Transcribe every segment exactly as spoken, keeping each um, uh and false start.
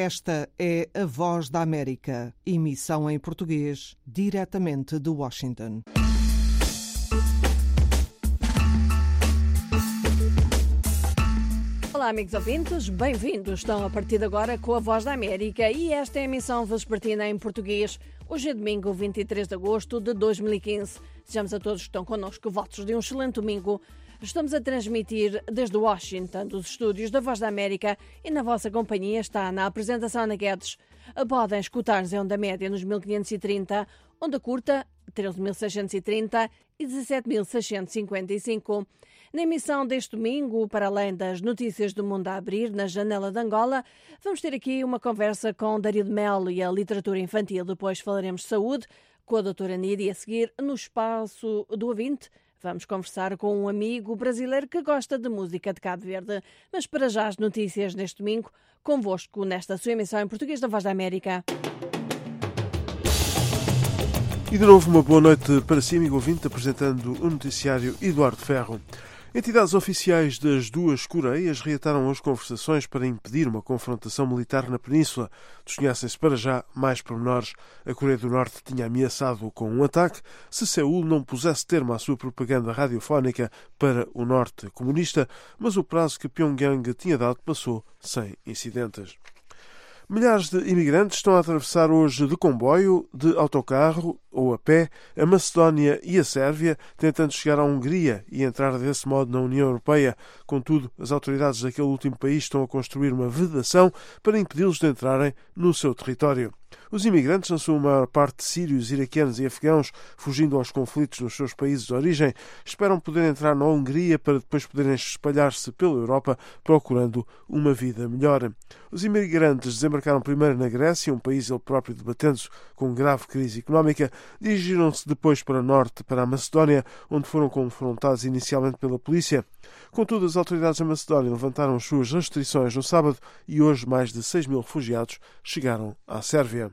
Esta é a Voz da América, emissão em português, diretamente de Washington. Olá, amigos ouvintes, bem-vindos. Estão a partir de agora com a Voz da América e esta é a emissão vespertina em português. Hoje é domingo, vinte e três de agosto de dois mil e quinze. Desejamos a todos que estão connosco votos de um excelente domingo. Estamos a transmitir desde Washington, dos estúdios da Voz da América, e na vossa companhia está na apresentação Ana Guedes. Podem escutar-nos em onda média nos mil quinhentos e trinta, onda curta treze mil seiscentos e trinta e dezassete mil seiscentos e cinquenta e cinco. Na emissão deste domingo, para além das notícias do mundo a abrir na Janela de Angola, vamos ter aqui uma conversa com Dario de Melo e a literatura infantil. Depois falaremos de saúde com a doutora Nida e a seguir, no espaço do ouvinte, vamos conversar com um amigo brasileiro que gosta de música de Cabo Verde. Mas para já as notícias neste domingo, convosco nesta sua emissão em português da Voz da América. E de novo uma boa noite para si, amigo ouvinte, apresentando o noticiário Eduardo Ferro. Entidades oficiais das duas Coreias reataram hoje conversações para impedir uma confrontação militar na península. Desconhecem-se para já mais pormenores. A Coreia do Norte tinha ameaçado com um ataque se Seul não pusesse termo à sua propaganda radiofónica para o norte comunista, mas o prazo que Pyongyang tinha dado passou sem incidentes. Milhares de imigrantes estão a atravessar hoje de comboio, de autocarro ou a pé a Macedónia e a Sérvia, tentando chegar à Hungria e entrar desse modo na União Europeia. Contudo, as autoridades daquele último país estão a construir uma vedação para impedi-los de entrarem no seu território. Os imigrantes, na sua maior parte sírios, iraquianos e afegãos, fugindo aos conflitos nos seus países de origem, esperam poder entrar na Hungria para depois poderem espalhar-se pela Europa procurando uma vida melhor. Os imigrantes desembarcaram primeiro na Grécia, um país ele próprio debatendo-se com grave crise económica, dirigiram-se depois para o norte, para a Macedónia, onde foram confrontados inicialmente pela polícia. Contudo, as autoridades da Macedónia levantaram as suas restrições no sábado e hoje mais de seis mil refugiados chegaram à Sérvia.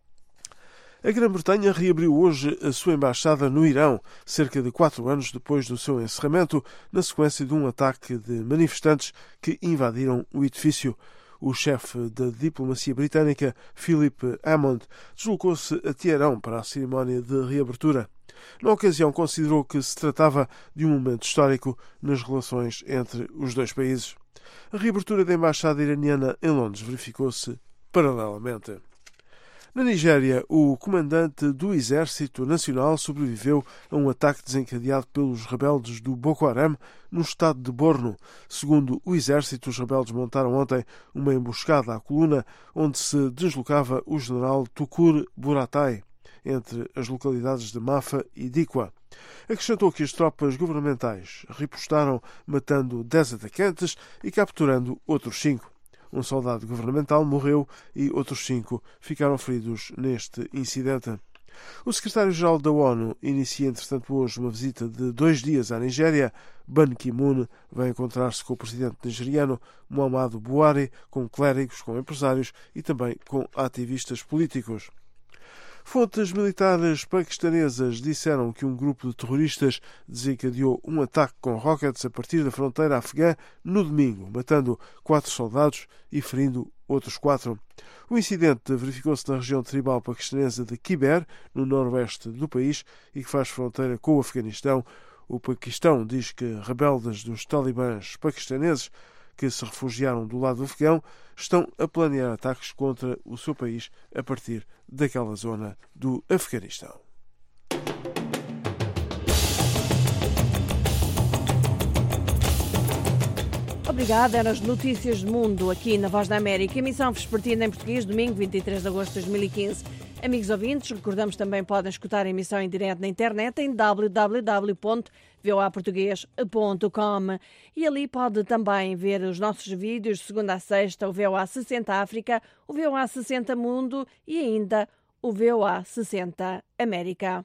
A Grã-Bretanha reabriu hoje a sua embaixada no Irão, cerca de quatro anos depois do seu encerramento, na sequência de um ataque de manifestantes que invadiram o edifício. O chefe da diplomacia britânica, Philip Hammond, deslocou-se a Teherão para a cerimónia de reabertura. Na ocasião, considerou que se tratava de um momento histórico nas relações entre os dois países. A reabertura da embaixada iraniana em Londres verificou-se paralelamente. Na Nigéria, o comandante do Exército Nacional sobreviveu a um ataque desencadeado pelos rebeldes do Boko Haram no estado de Borno. Segundo o Exército, os rebeldes montaram ontem uma emboscada à coluna onde se deslocava o general Tukur Buratai, entre as localidades de Mafa e Dikwa. Acrescentou que as tropas governamentais ripostaram, matando dez atacantes e capturando outros cinco. Um soldado governamental morreu e outros cinco ficaram feridos neste incidente. O secretário-geral da ONU inicia, entretanto, hoje uma visita de dois dias à Nigéria. Ban Ki-moon vai encontrar-se com o presidente nigeriano Muhammadu Buhari, com clérigos, com empresários e também com ativistas políticos. Fontes militares paquistanesas disseram que um grupo de terroristas desencadeou um ataque com rockets a partir da fronteira afegã no domingo, matando quatro soldados e ferindo outros quatro. O incidente verificou-se na região tribal paquistanesa de Khyber, no noroeste do país, e que faz fronteira com o Afeganistão. O Paquistão diz que rebeldes dos talibãs paquistaneses que se refugiaram do lado afegão estão a planear ataques contra o seu país a partir daquela zona do Afeganistão. Obrigada, eram as notícias do mundo aqui na Voz da América, emissão vespertina em português, domingo vinte e três de agosto de dois mil e quinze. Amigos ouvintes, recordamos também podem escutar a emissão em direto na internet em w w w ponto voa português ponto com e ali pode também ver os nossos vídeos de segunda a sexta, o V O A sessenta África, o V O A sessenta Mundo e ainda o V O A sessenta América.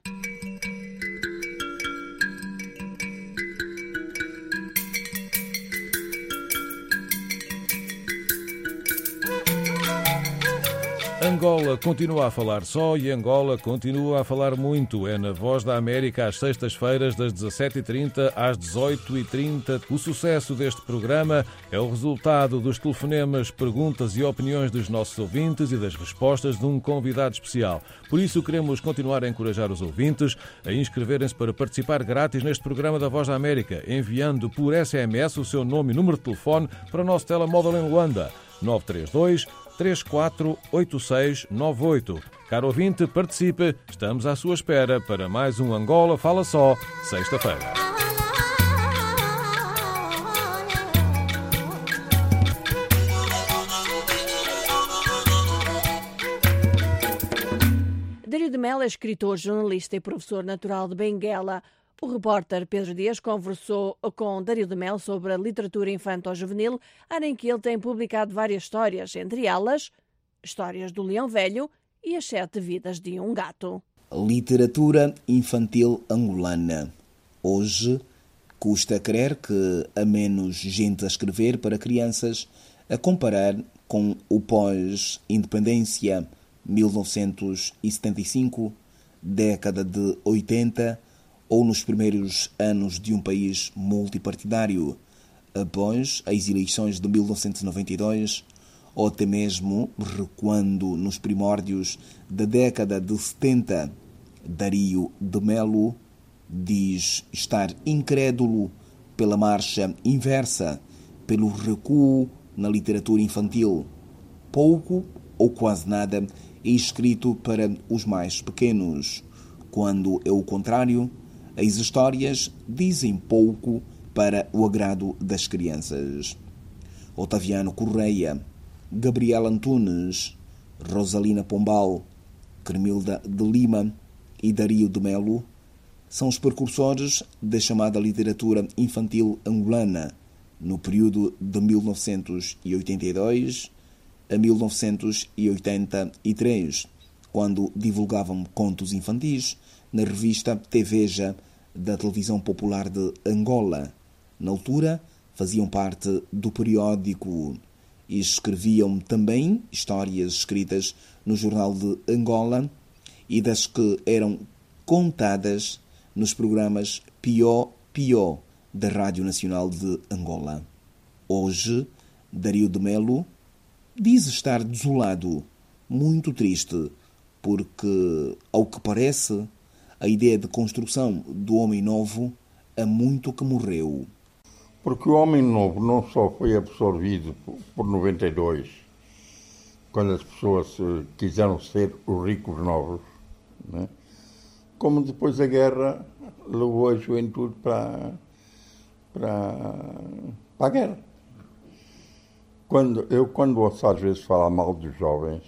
Angola continua a falar só e Angola continua a falar muito. É na Voz da América às sextas-feiras das dezassete e trinta às dezoito e trinta. O sucesso deste programa é o resultado dos telefonemas, perguntas e opiniões dos nossos ouvintes e das respostas de um convidado especial. Por isso queremos continuar a encorajar os ouvintes a inscreverem-se para participar grátis neste programa da Voz da América, enviando por S M S o seu nome e número de telefone para o nosso telemóvel em Luanda, nove três dois, três quatro oito seis nove oito. Caro ouvinte, participe. Estamos à sua espera para mais um Angola Fala Só, sexta-feira. Dario de Melo é escritor, jornalista e professor natural de Benguela. O repórter Pedro Dias conversou com Dario de Melo sobre a literatura infanto-juvenil, área em que ele tem publicado várias histórias, entre elas Histórias do Leão Velho e As Sete Vidas de um Gato. Literatura infantil angolana. Hoje, custa crer que há menos gente a escrever para crianças a comparar com o pós-independência mil novecentos e setenta e cinco, década de oitenta, ou nos primeiros anos de um país multipartidário, após as eleições de mil novecentos e noventa e dois, ou até mesmo recuando nos primórdios da década de setenta. Dario de Melo diz estar incrédulo pela marcha inversa, pelo recuo na literatura infantil. Pouco ou quase nada é escrito para os mais pequenos, quando é o contrário. As histórias dizem pouco para o agrado das crianças. Otaviano Correia, Gabriela Antunes, Rosalina Pombal, Cremilda de Lima e Dario de Melo são os precursores da chamada literatura infantil angolana no período de mil novecentos e oitenta e dois a mil novecentos e oitenta e três, quando divulgavam contos infantis na revista Teveja da Televisão Popular de Angola. Na altura, faziam parte do periódico e escreviam também histórias escritas no Jornal de Angola e das que eram contadas nos programas Pió Pió da Rádio Nacional de Angola. Hoje, Dario de Melo diz estar desolado, muito triste, porque, ao que parece, a ideia de construção do homem novo há muito que morreu. Porque o homem novo não só foi absorvido por noventa e dois, quando as pessoas quiseram ser os ricos novos, né? Como depois a guerra levou a juventude para, para, para a guerra. Quando, eu, quando ouço às vezes falar mal dos jovens,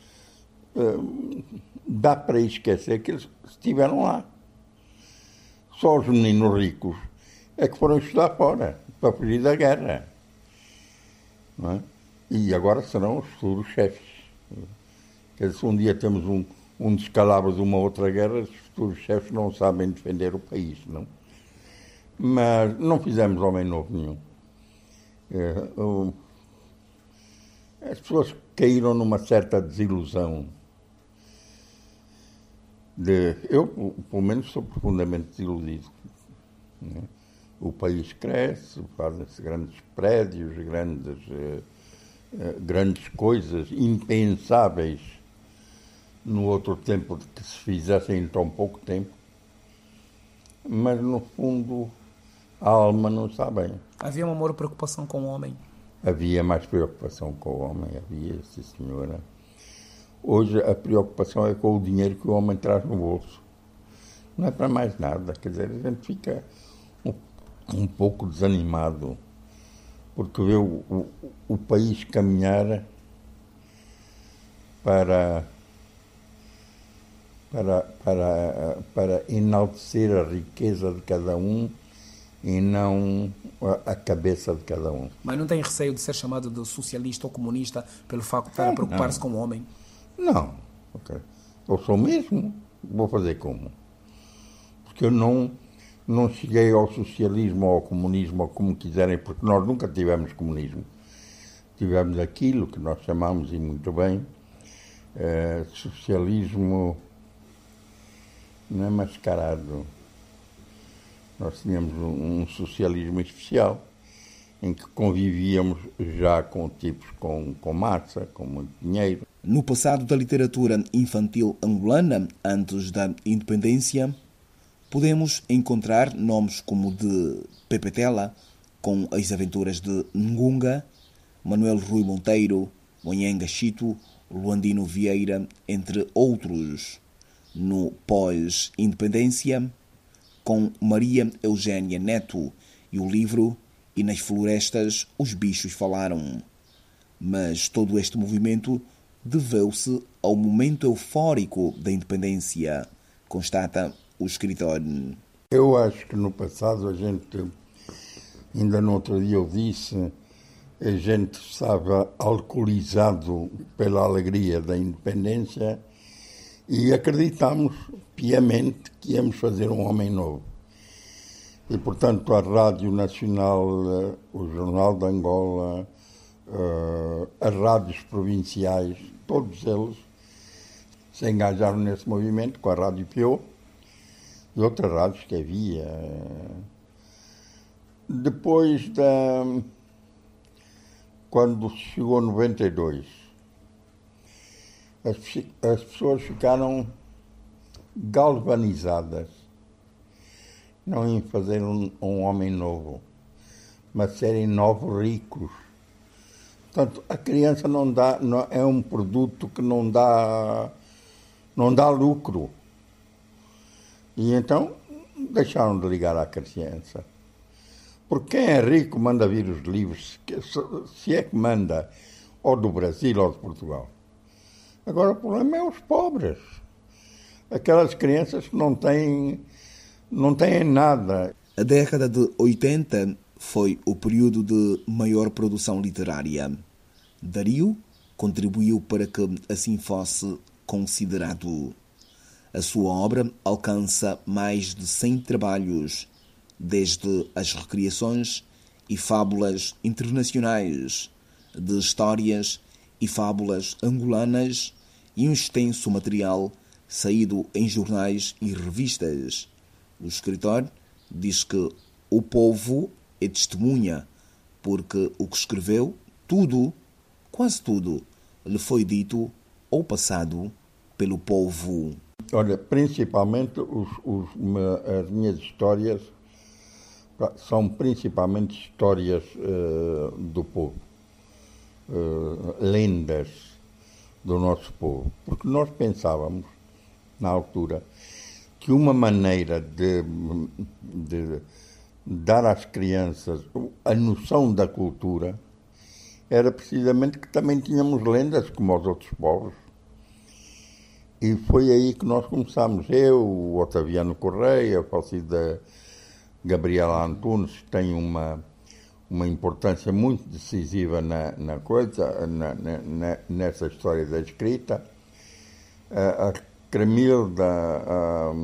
dá para esquecer que eles estiveram lá. Só os meninos ricos é que foram estudar fora, para fugir da guerra. Não é? E agora serão os futuros chefes. Quer dizer, se um dia temos um, um descalabro de uma outra guerra, os futuros chefes não sabem defender o país, não? Mas não fizemos homem novo nenhum. É, o, as pessoas caíram numa certa desilusão. De, eu, pelo menos, sou profundamente desiludido. Né? O país cresce, fazem-se grandes prédios, grandes, eh, eh, grandes coisas impensáveis no outro tempo de que se fizessem em tão pouco tempo. Mas, no fundo, a alma não está bem. Havia uma maior preocupação com o homem? Havia mais preocupação com o homem, havia, sim, senhora. Hoje a preocupação é com o dinheiro que o homem traz no bolso. Não é para mais nada. Quer dizer, a gente fica um, um pouco desanimado, porque vê o, o, o país caminhar para, para, para, para enaltecer a riqueza de cada um e não a cabeça de cada um. Mas não tem receio de ser chamado de socialista ou comunista pelo facto de estar a preocupar-se com o homem? Não. Okay. Eu sou mesmo. Vou fazer como? Porque eu não, não cheguei ao socialismo ou ao comunismo, ou como quiserem, porque nós nunca tivemos comunismo. Tivemos aquilo que nós chamamos, e muito bem, é, socialismo não é mascarado. Nós tínhamos um, um socialismo especial, em que convivíamos já com tipos com, com massa, com muito dinheiro. No passado da literatura infantil angolana, antes da independência, podemos encontrar nomes como de Pepe Tela, com as aventuras de Ngunga, Manuel Rui Monteiro, Onyenga Chito, Luandino Vieira, entre outros. No pós-independência, com Maria Eugénia Neto e o livro E nas Florestas os Bichos Falaram. Mas todo este movimento deveu-se ao momento eufórico da independência, constata o escritor. Eu acho que no passado a gente, ainda no outro dia eu disse, a gente estava alcoolizado pela alegria da independência e acreditámos piamente que íamos fazer um homem novo. E, portanto, a Rádio Nacional, o Jornal de Angola, as rádios provinciais, todos eles se engajaram nesse movimento, com a Rádio Piau e outras rádios que havia. Depois da... Quando chegou noventa e dois, as, as pessoas ficaram galvanizadas, não em fazer um, um homem novo, mas serem novos ricos. Portanto, a criança não dá, não, é um produto que não dá, não dá lucro. E então deixaram de ligar à criança. Porque quem é rico manda vir os livros, se é que manda, ou do Brasil ou de Portugal. Agora o problema é os pobres. Aquelas crianças que não têm, não têm nada. A década de oitenta foi o período de maior produção literária. Dario contribuiu para que assim fosse considerado. A sua obra alcança mais de cem trabalhos, desde as recriações e fábulas internacionais, de histórias e fábulas angolanas e um extenso material saído em jornais e revistas. O escritor diz que o povo é testemunha, porque o que escreveu, tudo, quase tudo, lhe foi dito ou passado pelo povo. Olha, principalmente os, os, as minhas histórias são principalmente histórias uh, do povo, uh, lendas do nosso povo. Porque nós pensávamos, na altura, que uma maneira de, de dar às crianças a noção da cultura era precisamente que também tínhamos lendas como os outros povos. E foi aí que nós começámos. Eu, o Otaviano Correia, a falsida Gabriela Antunes, tem uma, uma importância muito decisiva na, na coisa, na, na, nessa história da escrita. A, a Cremilda, a,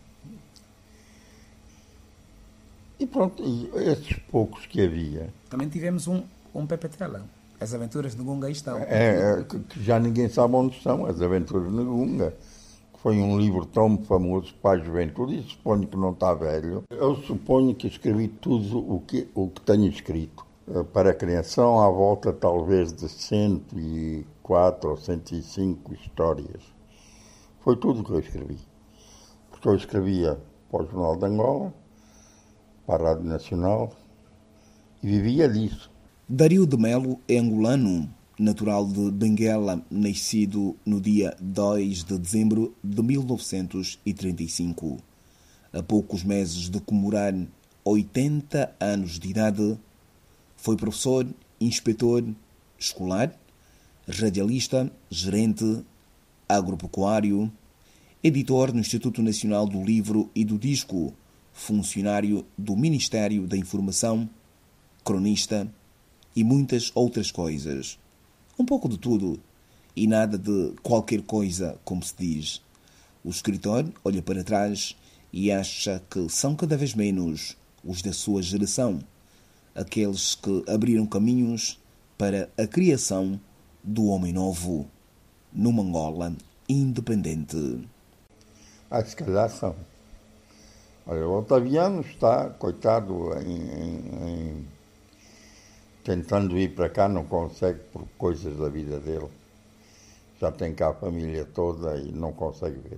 e pronto, e esses poucos que havia. Também tivemos um, um Pepe Tela. As Aventuras de Ngunga estão. É, é, que já ninguém sabe onde estão, As Aventuras de Ngunga, que foi um livro tão famoso para a juventude, e suponho que não está velho. Eu suponho que escrevi tudo o que, o que tenho escrito. Para a criação, à volta talvez de cento e quatro ou cento e cinco histórias. Foi tudo o que eu escrevi. Porque eu escrevia para o Jornal de Angola, para a Rádio Nacional, e vivia disso. Dario de Melo é angolano, natural de Benguela, nascido no dia dois de dezembro de mil novecentos e trinta e cinco. A poucos meses de comemorar oitenta anos de idade, foi professor, inspetor escolar, radialista, gerente agropecuário, editor no Instituto Nacional do Livro e do Disco, funcionário do Ministério da Informação, cronista e muitas outras coisas. Um pouco de tudo e nada de qualquer coisa, como se diz. O escritor olha para trás e acha que são cada vez menos os da sua geração, aqueles que abriram caminhos para a criação do homem novo. numa Angola independente. Ah, se calhar são. Olha, o Otaviano está, coitado, em, em, em, tentando ir para cá, não consegue por coisas da vida dele. Já tem cá a família toda e não consegue ver.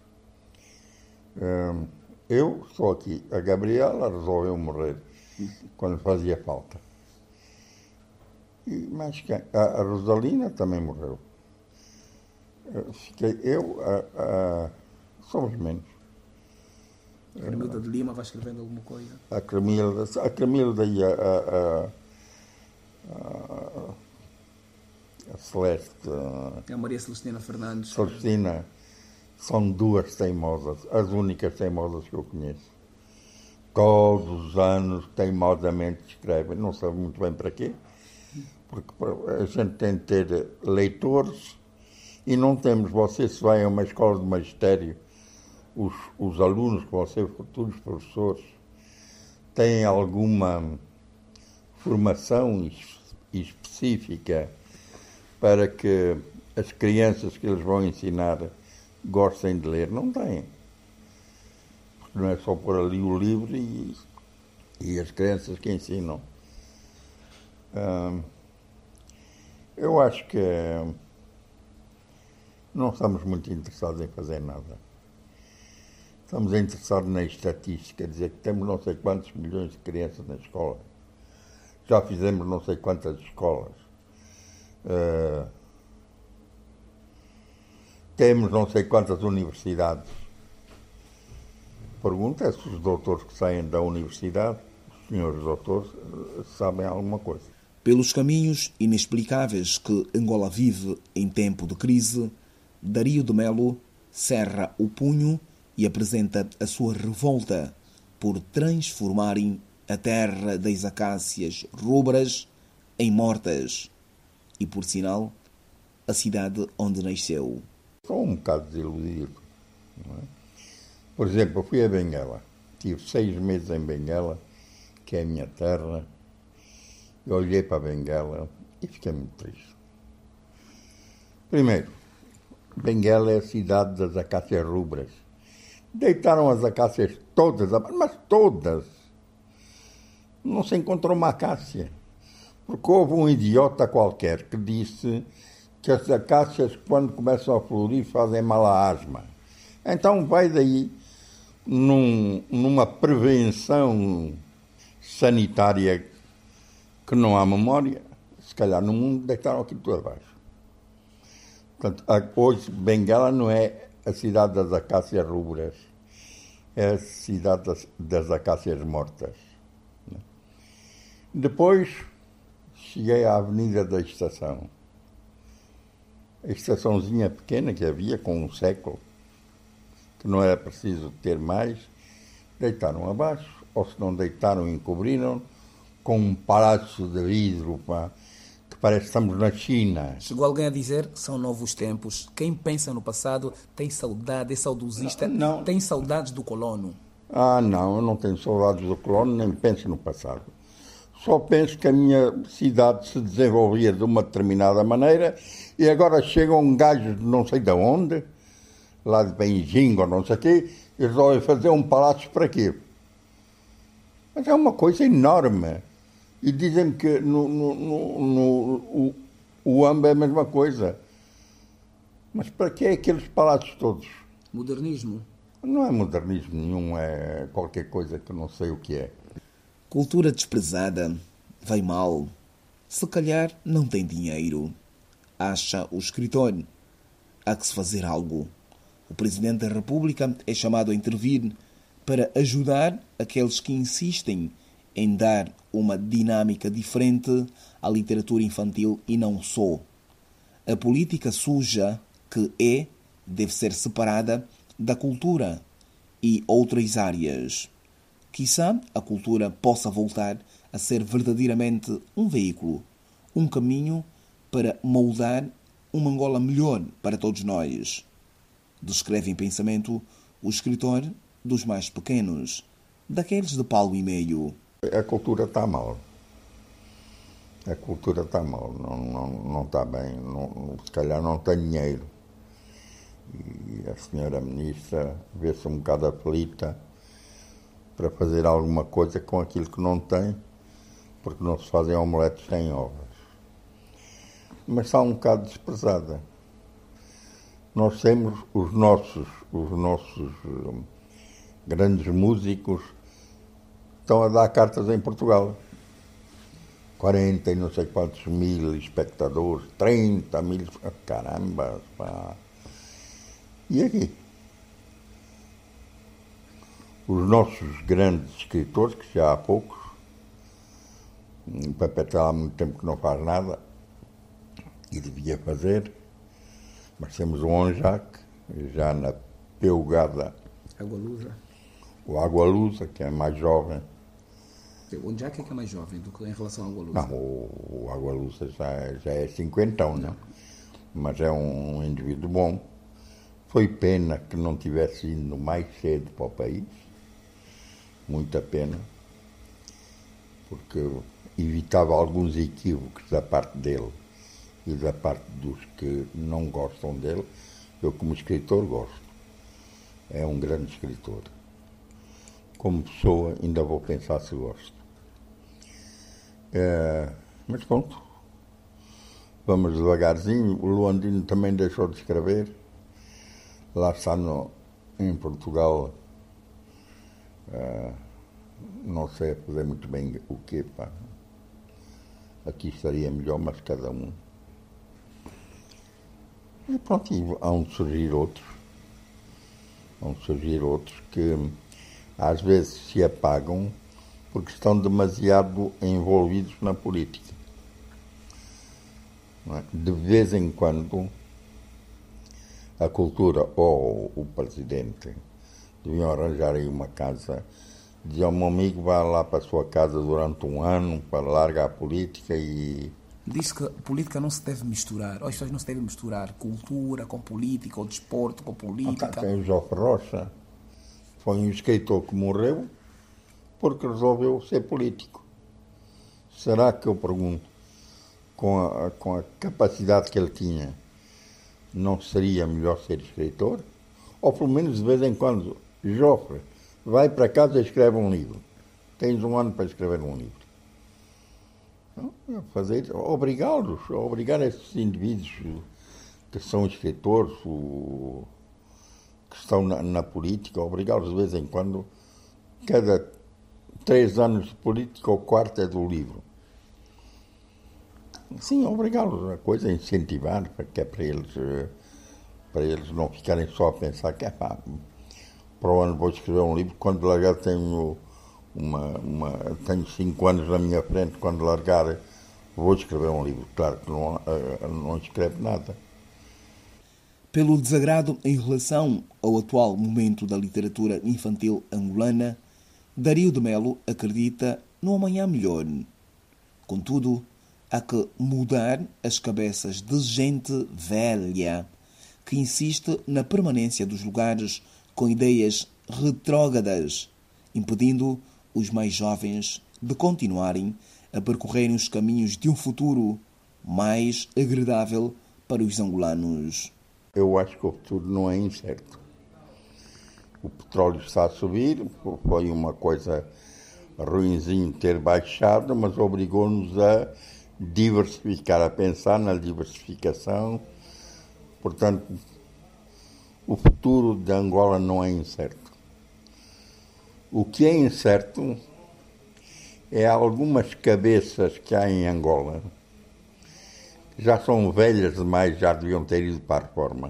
Hum, eu estou aqui. A Gabriela resolveu morrer quando fazia falta. E, mas quem? A, a Rosalina também morreu. Fiquei eu, a, a, somos menos. A Cremilda de Lima vai escrevendo alguma coisa? A Cremilda, a Cremilda e a, a, a, a Celeste. A Maria Celestina Fernandes. Celestina são duas teimosas, as únicas teimosas que eu conheço. Todos os anos, teimosamente escrevem, não sabe muito bem para quê, porque a gente tem de ter leitores e não temos. Você, se vai a uma escola de magistério, os, os alunos que vão ser futuros professores têm alguma formação específica para que as crianças que eles vão ensinar gostem de ler? Não têm. Porque não é só pôr ali o livro e, e as crianças que ensinam. Hum, eu acho que não estamos muito interessados em fazer nada. Estamos interessados na estatística, dizer que temos não sei quantos milhões de crianças na escola. Já fizemos não sei quantas escolas. Uh, temos não sei quantas universidades. Pergunta é se os doutores que saem da universidade, os senhores doutores, sabem alguma coisa. Pelos caminhos inexplicáveis que Angola vive em tempo de crise, Dario de Melo cerra o punho e apresenta a sua revolta por transformarem a terra das acácias rubras em mortas e, por sinal, a cidade onde nasceu. Estou um bocado desiludido. Não é? Por exemplo, eu fui a Benguela. Tive seis meses em Benguela, que é a minha terra. Eu olhei para Benguela e fiquei muito triste. Primeiro, Benguela é a cidade das acácias rubras. Deitaram as acácias todas, mas todas. Não se encontrou uma acácia. Porque houve um idiota qualquer que disse que as acácias, quando começam a florir, fazem mal à asma. Então vai daí, num, numa prevenção sanitária que não há memória, se calhar no mundo deitaram aquilo tudo abaixo. Portanto, hoje Benguela não é a cidade das acácias rubras, é a cidade das, das acácias mortas. Depois cheguei à Avenida da Estação. A estaçãozinha pequena que havia, com um século, que não era preciso ter mais, deitaram abaixo, ou se não deitaram, encobriram, com um palácio de vidro, pá, que parece que estamos na China. Chegou alguém a dizer que são novos tempos. Quem pensa no passado tem saudade, é saudosista, não, não. Tem saudades do colono. Ah, não, eu não tenho saudades do colono, nem penso no passado. Só penso que a minha cidade se desenvolvia de uma determinada maneira e agora chega um gajo de não sei de onde, lá de Beijing ou não sei o quê, e resolve fazer um palácio para quê? Mas é uma coisa enorme. E dizem que no, no, no, no, o, o Amba é a mesma coisa. Mas para que aqueles palácios todos? Modernismo? Não é modernismo nenhum, é qualquer coisa que eu não sei o que é. Cultura desprezada, vai mal. Se calhar não tem dinheiro. Acha o escritor. Há que se fazer algo. O Presidente da República é chamado a intervir para ajudar aqueles que insistem em dar uma dinâmica diferente à literatura infantil e não só. A política suja que é deve ser separada da cultura e outras áreas. Quizá a cultura possa voltar a ser verdadeiramente um veículo, um caminho para moldar uma Angola melhor para todos nós. Descreve em pensamento o escritor dos mais pequenos, daqueles de palmo e meio. A cultura está mal. A cultura está mal, não, não, não está bem, não, se calhar não tem dinheiro. E a senhora ministra vê-se um bocado aflita para fazer alguma coisa com aquilo que não tem, porque não se fazem omeletes sem ovos. Mas está um bocado desprezada. Nós temos os nossos, os nossos um, grandes músicos estão a dar cartas em Portugal. quarenta e não sei quantos mil espectadores, trinta mil, caramba, pá. E aqui? Os nossos grandes escritores, que já há poucos, o Pepe está há muito tempo que não faz nada, e devia fazer, mas temos o Onjac, já na peugada. Agualusa. O Agualusa, que é mais jovem. O Onjac é que é mais jovem do que em relação ao Agualusa? Não, o, o Agualusa já, já é cinquentão, não. Né? Mas é um indivíduo bom. Foi pena que não tivesse ido mais cedo para o país. Muita pena. Porque evitava alguns equívocos da parte dele e da parte dos que não gostam dele. Eu, como escritor, gosto. É um grande escritor. Como pessoa, ainda vou pensar se gosto. É, mas pronto. Vamos devagarzinho. O Luandino também deixou de escrever. Lá está no, em Portugal. É, não sei a fazer muito bem o quê, pá. Aqui estaria melhor, mas cada um. E pronto, e hão de surgir outros. Hão de surgir outros que às vezes se apagam porque estão demasiado envolvidos na política. Não é? De vez em quando, a cultura ou o presidente deviam arranjar aí uma casa, dizer ao meu amigo, vá lá para a sua casa durante um ano para largar a política e... Diz que a política não se deve misturar, ou as pessoas não se devem misturar cultura com política, ou desporto com política. Ah, tem o Jofre Rocha, foi um escritor que morreu porque resolveu ser político. Será que, eu pergunto, com a, com a capacidade que ele tinha, não seria melhor ser escritor? Ou pelo menos de vez em quando, Jofre, vai para casa e escreve um livro. Tens um ano para escrever um livro. Fazer, obrigá-los, obrigar esses indivíduos que são escritores, o, que estão na, na política, obrigá-los de vez em quando, cada três anos de política, o quarto é do livro. Sim, obrigá-los, a coisa é incentivar, que é para eles, para eles não ficarem só a pensar que é pá, para o ano vou escrever um livro, quando largar tenho... Uma, uma, tenho cinco anos na minha frente, quando largar vou escrever um livro. Claro que não, não escreve nada. Pelo desagrado em relação ao atual momento da literatura infantil angolana, Dario de Melo acredita no amanhã melhor. Contudo, há que mudar as cabeças de gente velha que insiste na permanência dos lugares com ideias retrógradas, impedindo os mais jovens de continuarem a percorrerem os caminhos de um futuro mais agradável para os angolanos. Eu acho que o futuro não é incerto. O petróleo está a subir, foi uma coisa ruinzinho ter baixado, mas obrigou-nos a diversificar, a pensar na diversificação. Portanto, o futuro de Angola não é incerto. O que é incerto é algumas cabeças que há em Angola, que já são velhas demais, já deviam ter ido para a reforma.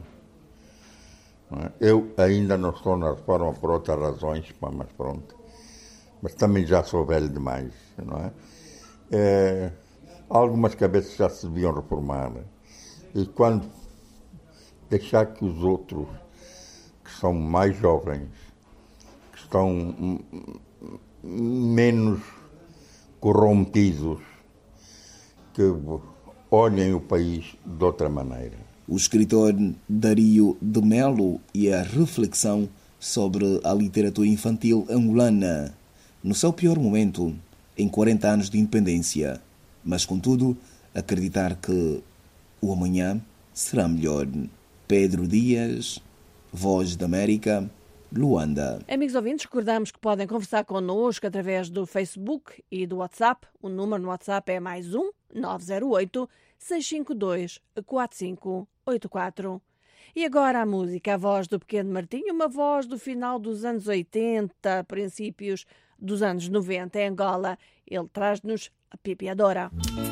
Eu ainda não estou na reforma por outras razões, mas pronto. Mas também já sou velho demais, não é? É, algumas cabeças já se deviam reformar. E quando deixar que os outros, que são mais jovens, estão menos corrompidos, que olhem o país de outra maneira. O escritor Dario de Melo e a reflexão sobre a literatura infantil angolana no seu pior momento, em quarenta anos de independência. mas, contudo, acreditar que o amanhã será melhor. Pedro Dias, Voz da América, Luanda. Amigos ouvintes, recordamos que podem conversar connosco através do Facebook e do WhatsApp. O número no WhatsApp é mais um nove zero oito, seis cinco dois, quatro cinco oito quatro. E agora a música, a voz do Pequeno Martinho, uma voz do final dos anos oitenta, princípios dos anos noventa, em Angola. Ele traz-nos a Pipiadora.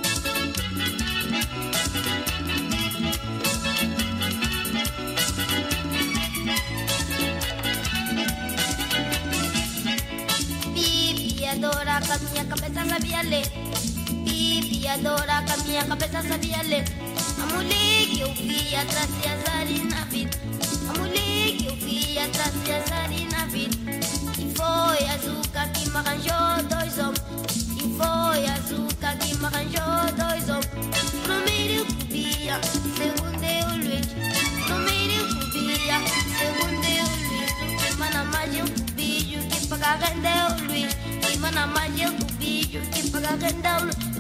Pipiadora, com a minha cabeça sabia ler. Pipiadora, com a minha cabeça sabia ler. A mulher que eu vi atrás de azar na vida. A mulher que eu vi atrás de azar na vida. E foi a Zuca que me arranjou dois homens. E foi a Zuca que me arranjou dois homens. Primeiro podia, segundo eu Luiz. Primeiro podia, segundo eu Luiz. O que mana mais eu cubio, que paga rendeu Luiz. Que mana mais eu cubio, que paga rendeu Luiz.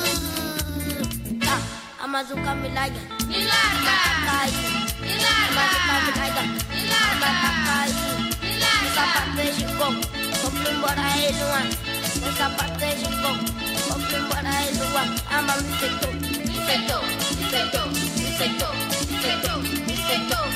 Amazuka me larga, me larga, me larga, Amazuka me larga, me larga, me larga, o sapato é gigão, vamos embora ele lá, o sapato é gigão, vamos embora ele lá, ama me feitou, me feitou, me feitou, me feitou, me feitou, me feitou.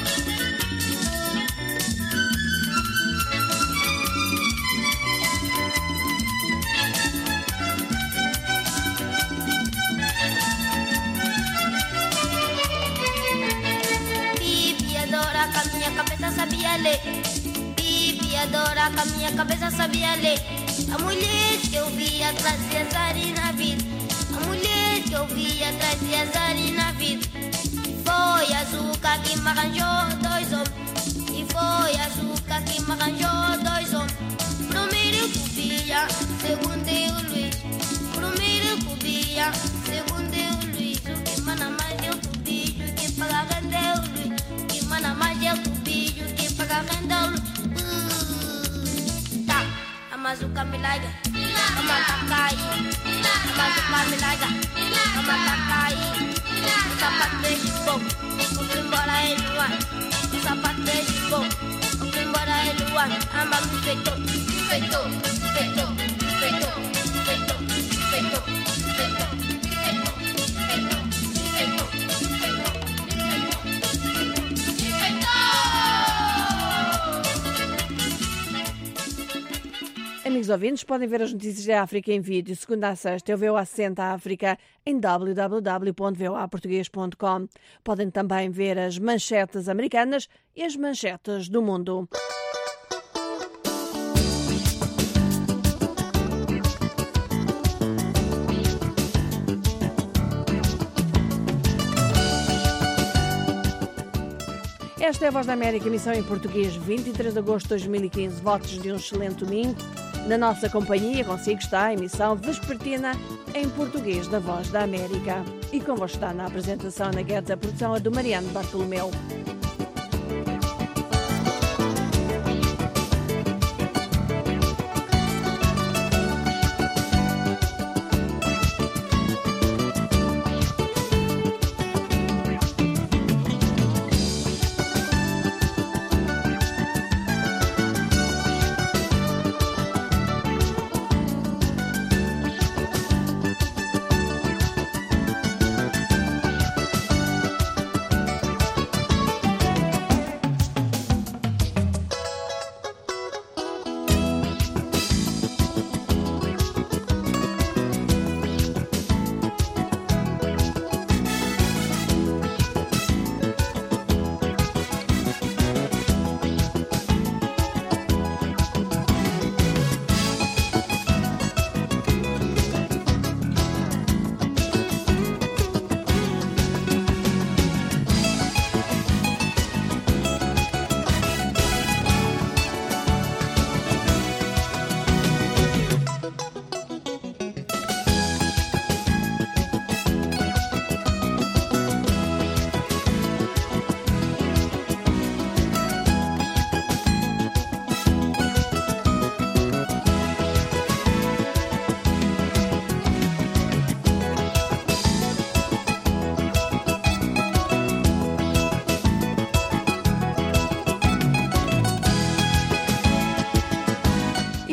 Com a minha cabeça sabia ler. Pipiadora, com a minha cabeça sabia ler. A mulher que eu vi atrás de azar na vida. A mulher que eu vi atrás de azar na vida. Foi a Zuca que me arranjou dois homens. E foi a Zuca que me arranjou dois homens. Primeiro cubia, segundo eu Luiz. Primeiro cubia, segundo eu Luiz. O que mana mais eu cubio, o que paga rendeu Luiz. Mana mais eu cubio, que paga rendeu uh, tá, a Mazuca me larga, a mata cai. A Mazuca me larga, a mata cai. O sapato é gibão, vamos embora ele lá. O sapato é gibão, vamos embora ele lá. A mama me feitou, me feitou, me feitou, me feitou, me feitou, me feitou, me feitou, me feitou, me feitou, me feitou, me feitou. Amigos ouvintes, podem ver as notícias da África em vídeo, segunda a sexta, eu V O A sessenta África, em w w w ponto v o a português ponto com. Podem também ver as manchetes americanas e as manchetes do mundo. Esta é a Voz da América, emissão em português, vinte e três de agosto de dois mil e quinze. Votos de um excelente domingo. Na nossa companhia, consigo está a emissão vespertina em português da Voz da América. E convosco está na apresentação na Guedes, a produção é do Mariano Bartolomeu.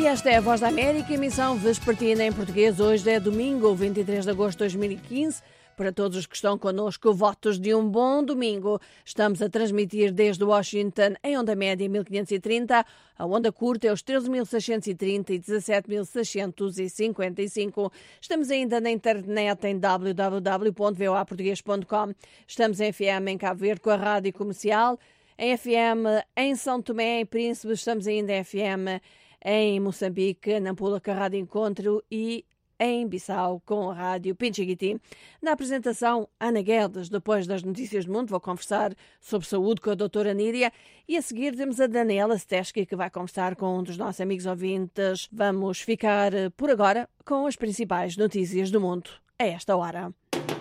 E esta é a Voz da América, emissão vespertina em português. Hoje é domingo, vinte e três de agosto de dois mil e quinze. Para todos os que estão connosco, votos de um bom domingo. Estamos a transmitir desde Washington em onda média mil quinhentos e trinta, a onda curta é os treze mil seiscentos e trinta e dezassete mil seiscentos e cinquenta e cinco. Estamos ainda na internet em w w w ponto v o a português ponto com. Estamos em F M em Cabo Verde com a Rádio Comercial, em F M em São Tomé e Príncipe, estamos ainda em F M em Moçambique, Nampula com a Rádio Encontro e em Bissau com a Rádio Pinchiguiti. Na apresentação, Ana Guedes. Depois das notícias do mundo, vou conversar sobre saúde com a doutora Níria. E a seguir temos a Daniela Steschke, que vai conversar com um dos nossos amigos ouvintes. Vamos ficar por agora com as principais notícias do mundo a esta hora.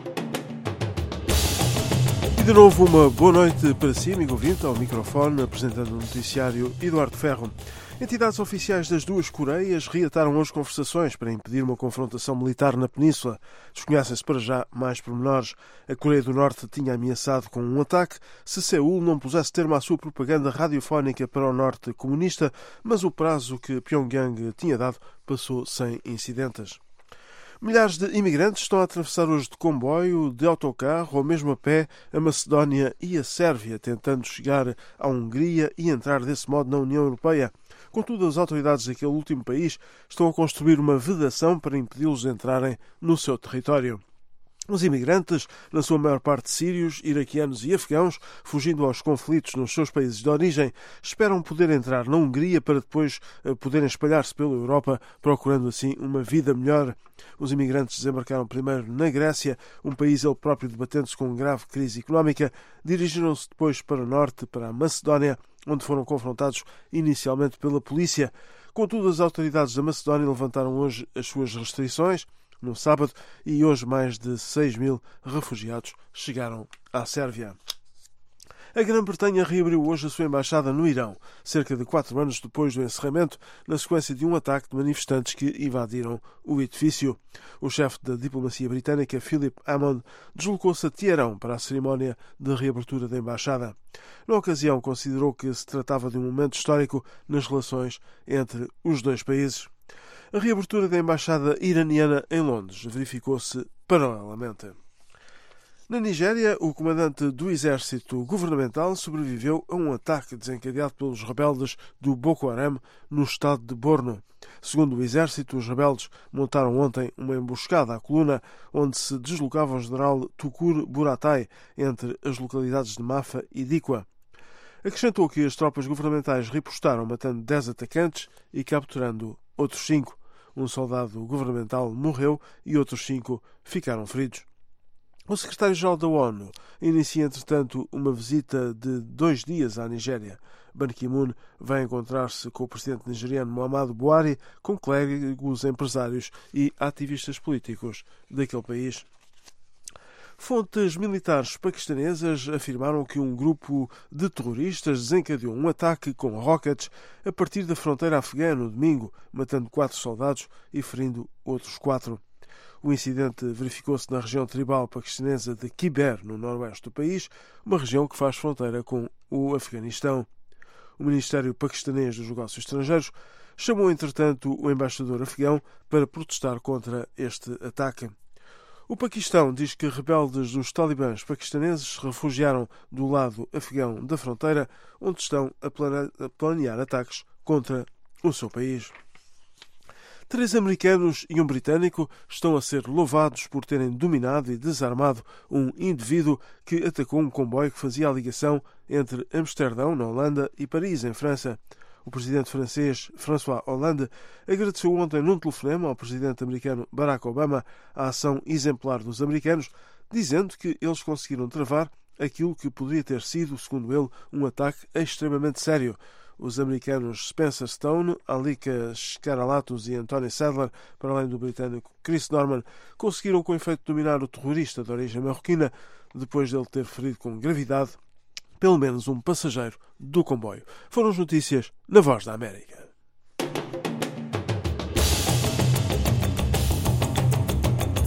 E de novo uma boa noite para si, amigo ouvinte, ao microfone, apresentando o noticiário Eduardo Ferro. Entidades oficiais das duas Coreias reataram hoje conversações para impedir uma confrontação militar na península. Desconhecem-se para já mais pormenores. A Coreia do Norte tinha ameaçado com um ataque se Seul não pusesse termo à sua propaganda radiofónica para o Norte comunista, mas o prazo que Pyongyang tinha dado passou sem incidentes. Milhares de imigrantes estão a atravessar hoje de comboio, de autocarro ou mesmo a pé a Macedónia e a Sérvia, tentando chegar à Hungria e entrar desse modo na União Europeia. Contudo, as autoridades daquele último país estão a construir uma vedação para impedi-los de entrarem no seu território. Os imigrantes, na sua maior parte sírios, iraquianos e afegãos, fugindo aos conflitos nos seus países de origem, esperam poder entrar na Hungria para depois poderem espalhar-se pela Europa, procurando assim uma vida melhor. Os imigrantes desembarcaram primeiro na Grécia, um país ele próprio debatendo-se com grave crise económica, dirigiram-se depois para o norte, para a Macedónia, onde foram confrontados inicialmente pela polícia. Contudo, as autoridades da Macedónia levantaram hoje as suas restrições, no sábado, e hoje mais de seis mil refugiados chegaram à Sérvia. A Grã-Bretanha reabriu hoje a sua embaixada no Irão, cerca de quatro anos depois do encerramento, na sequência de um ataque de manifestantes que invadiram o edifício. O chefe da diplomacia britânica, Philip Hammond, deslocou-se a Teherão para a cerimónia de reabertura da embaixada. Na ocasião, considerou que se tratava de um momento histórico nas relações entre os dois países. A reabertura da embaixada iraniana em Londres verificou-se paralelamente. Na Nigéria, o comandante do exército governamental sobreviveu a um ataque desencadeado pelos rebeldes do Boko Haram no estado de Borno. Segundo o exército, os rebeldes montaram ontem uma emboscada à coluna onde se deslocava o general Tukur Buratai entre as localidades de Mafa e Dikwa. Acrescentou que as tropas governamentais ripostaram matando dez atacantes e capturando outros cinco. Um soldado governamental morreu e outros cinco ficaram feridos. O secretário-geral da ONU inicia, entretanto, uma visita de dois dias à Nigéria. Ban Ki-moon vai encontrar-se com o presidente nigeriano Muhammadu Buhari, com clérigos, empresários e ativistas políticos daquele país. Fontes militares paquistanesas afirmaram que um grupo de terroristas desencadeou um ataque com rockets a partir da fronteira afegã no domingo, matando quatro soldados e ferindo outros quatro. O incidente verificou-se na região tribal paquistanesa de Khyber, no noroeste do país, uma região que faz fronteira com o Afeganistão. O Ministério Paquistanês dos Negócios Estrangeiros chamou, entretanto, o embaixador afegão para protestar contra este ataque. O Paquistão diz que rebeldes dos talibãs paquistaneses se refugiaram do lado afegão da fronteira, onde estão a planear ataques contra o seu país. Três americanos e um britânico estão a ser louvados por terem dominado e desarmado um indivíduo que atacou um comboio que fazia a ligação entre Amsterdão, na Holanda, e Paris, em França. O presidente francês François Hollande agradeceu ontem num telefonema ao presidente americano Barack Obama a ação exemplar dos americanos, dizendo que eles conseguiram travar aquilo que poderia ter sido, segundo ele, um ataque extremamente sério. Os americanos Spencer Stone, Alika Scaralatos e Anthony Sadler, para além do britânico Chris Norman, conseguiram com efeito dominar o terrorista de origem marroquina, depois dele ter ferido com gravidade pelo menos um passageiro do comboio. Foram as notícias na Voz da América.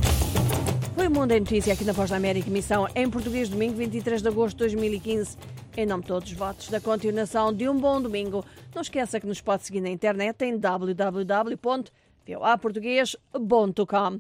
Foi o Mundo em Notícia aqui na Voz da América, emissão em português, domingo vinte e três de agosto de dois mil e quinze. Em nome de todos os votos da continuação de um bom domingo, não esqueça que nos pode seguir na internet em w w w ponto v o a português ponto com.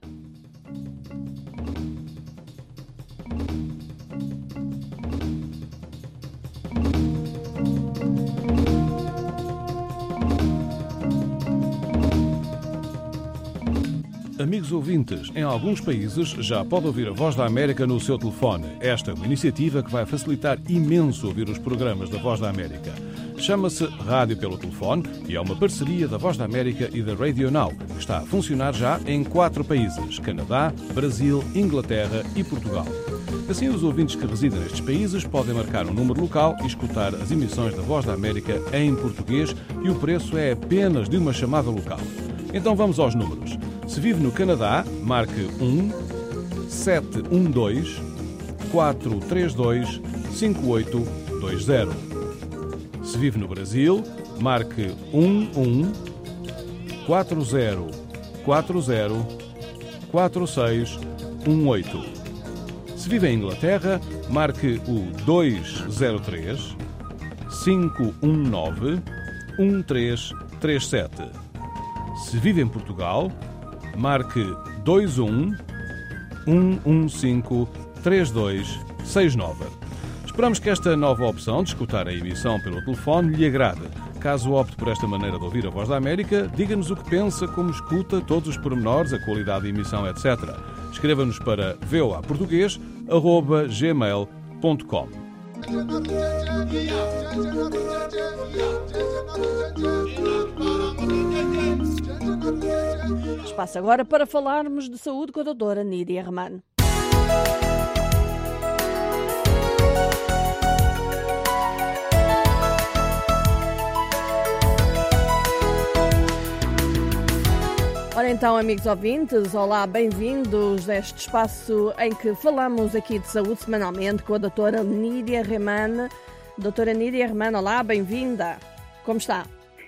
Amigos ouvintes, em alguns países já pode ouvir a Voz da América no seu telefone. Esta é uma iniciativa que vai facilitar imenso ouvir os programas da Voz da América. Chama-se Rádio pelo Telefone e é uma parceria da Voz da América e da Radio Now, que está a funcionar já em quatro países: Canadá, Brasil, Inglaterra e Portugal. Assim, os ouvintes que residem nestes países podem marcar um número local e escutar as emissões da Voz da América em português, e o preço é apenas de uma chamada local. Então vamos aos números. Se vive no Canadá, marque um sete um dois quatro três dois cinco oito dois zero. Se vive no Brasil, marque um um quatro zero quatro zero quatro seis um oito. Se vive em Inglaterra, marque o dois zero três cinco um nove um três três sete. Se vive em Portugal, marque dois um um um cinco três dois seis nove. Esperamos que esta nova opção de escutar a emissão pelo telefone lhe agrade. Caso opte por esta maneira de ouvir a Voz da América, diga-nos o que pensa, como escuta, todos os pormenores, a qualidade da emissão, etcétera. Escreva-nos para v o a português arroba gmail ponto com. Espaço agora para falarmos de saúde com a doutora Nídia Reman. Ora então, amigos ouvintes, olá, bem-vindos a este espaço em que falamos aqui de saúde semanalmente com a doutora Nídia Reman. Doutora Nídia Reman, olá, bem-vinda. Como está?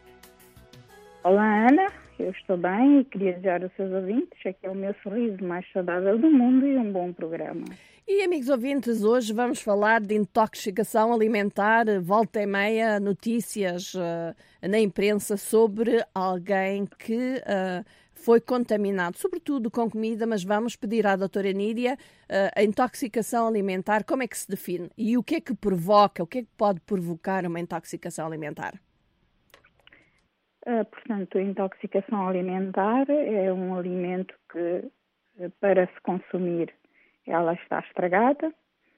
Olá, Ana. Eu estou bem e queria desejar aos seus ouvintes aqui é o meu sorriso mais saudável do mundo e um bom programa. E, amigos ouvintes, hoje vamos falar de intoxicação alimentar. Volta e meia notícias uh, na imprensa sobre alguém que uh, foi contaminado, sobretudo com comida, mas vamos pedir à doutora Nídia uh, a intoxicação alimentar, como é que se define? E o que é que provoca, o que é que pode provocar uma intoxicação alimentar? Uh, portanto, a intoxicação alimentar é um alimento que, para se consumir, ela está estragada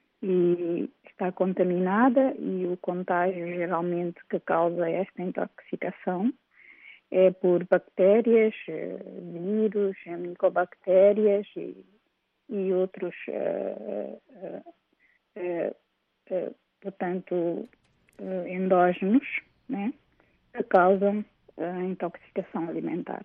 e está contaminada, e o contágio geralmente que causa esta intoxicação é por bactérias, vírus, micobactérias e, e outros, uh, uh, uh, uh, portanto, uh, endógenos, né, que causam a intoxicação alimentar.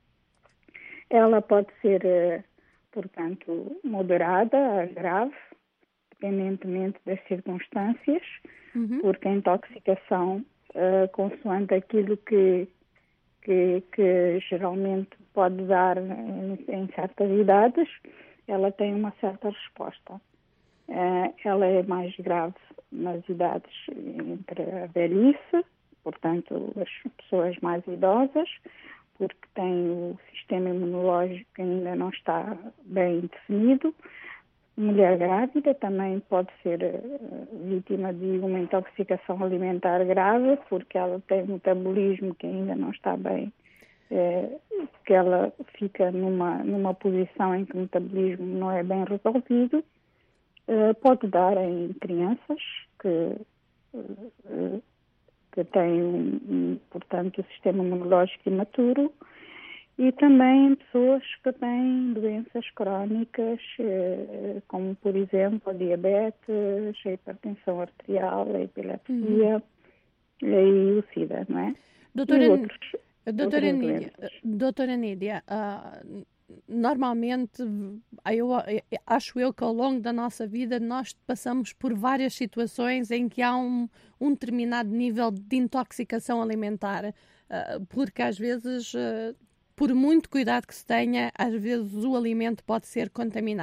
Ela pode ser, portanto, moderada a grave, dependentemente das circunstâncias, uhum. porque a intoxicação, uh, consoante aquilo que, que, que geralmente pode dar em, em certas idades, ela tem uma certa resposta. Uh, ela é mais grave nas idades entre a velhice, portanto, as pessoas mais idosas, porque têm o sistema imunológico que ainda não está bem definido. Mulher grávida também pode ser uh, vítima de uma intoxicação alimentar grave, porque ela tem um metabolismo que ainda não está bem, uh, que ela fica numa, numa posição em que o metabolismo não é bem resolvido. Uh, pode dar em crianças que... Uh, que têm, portanto, o sistema imunológico imaturo, e também em pessoas que têm doenças crónicas, como, por exemplo, a diabetes, a hipertensão arterial, a epilepsia uhum. e o SIDA, não é? Doutora, e outros, doutora, Nídia, doutora Nídia, uh, normalmente, eu, acho eu que ao longo da nossa vida nós passamos por várias situações em que há um, um determinado nível de intoxicação alimentar, uh, porque às vezes, uh, por muito cuidado que se tenha, às vezes o alimento pode ser contaminado.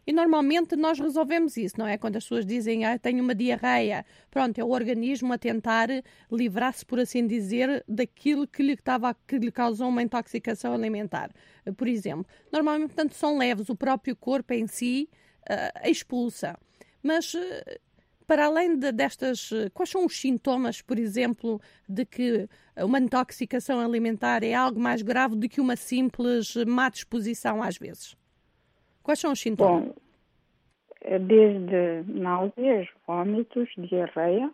E normalmente nós resolvemos isso, não é? Quando as pessoas dizem, ah, tenho uma diarreia, pronto, é o organismo a tentar livrar-se, por assim dizer, daquilo que lhe, estava, que lhe causou uma intoxicação alimentar, por exemplo. Normalmente, portanto, são leves, o próprio corpo em si uh, expulsa. Mas, uh, para além de, destas, uh, quais são os sintomas, por exemplo, de que uma intoxicação alimentar é algo mais grave do que uma simples má disposição, às vezes? Quais são os sintomas? Bom, desde náuseas, vômitos, diarreia,